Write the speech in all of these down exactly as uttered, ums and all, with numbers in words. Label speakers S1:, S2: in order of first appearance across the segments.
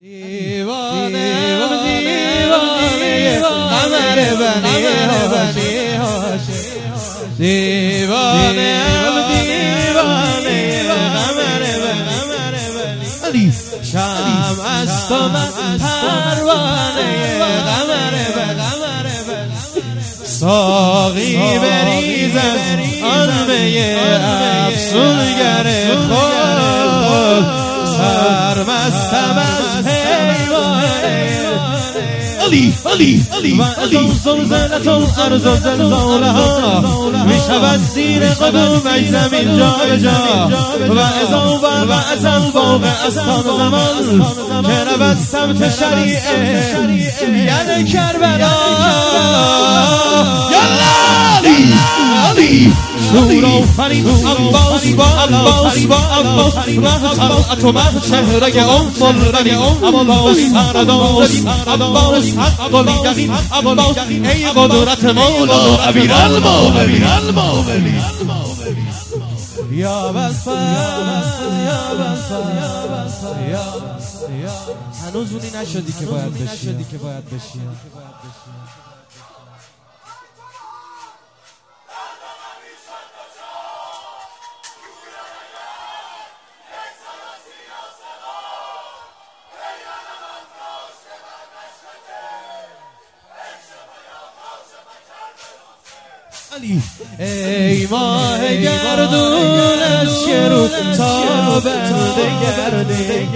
S1: دیوانه دیوانه قمر بنی هاشم دیوانه دیوانه قمر بنی شمع است و من پروانه قمر بنی ساقی بریز از آن می افسونگر خود سرمستم از پیمانه علی علی علی علی زلزلت الارض زلزالها میشود زیر قدومش زمین جا به جا و ازا و از الباغ استان زمان که رود سمت شریعه یعنی کربلا علی علی نور آفرین عباس با عباس با عباس طلعت و چهره اون فلرنی عباس سرداری عباس حق و یقین عباس ای قدرت مولا امیر المومنین یا بس یا بس یا هنوز اونی نشدی که باید بشی ای ماه گردونش که رو تابنده گردی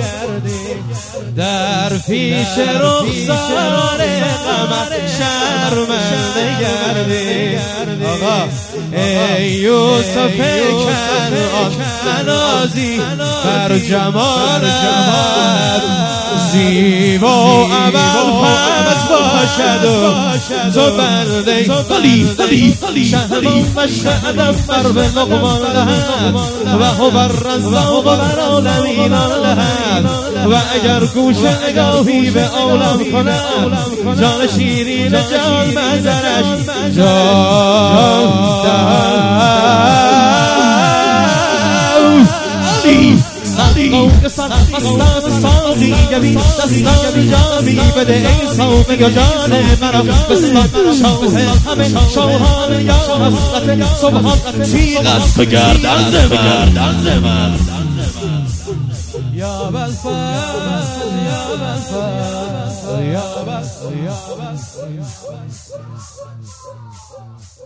S1: در پیش رخسار قمر شرمنده گردی آقا ای یوسف کنعان نازی بر جمالت زیبا عمل فمت باشد و تو بنده شهرم و شهدم بر به لقمان لحد و هو بر رزاق بر عالمین لحد و اگر گوش نگاهی به عالم کنم جان شیرین جان منظرش جان قوق سرقستان ساقی گوی دستان جامی بده ای ساقی جان مرا بستان شاه همه شاهان یا حضرت سبحان تیغ است به گردن زمن یا بلفاز یا بلفاز یا بلفاز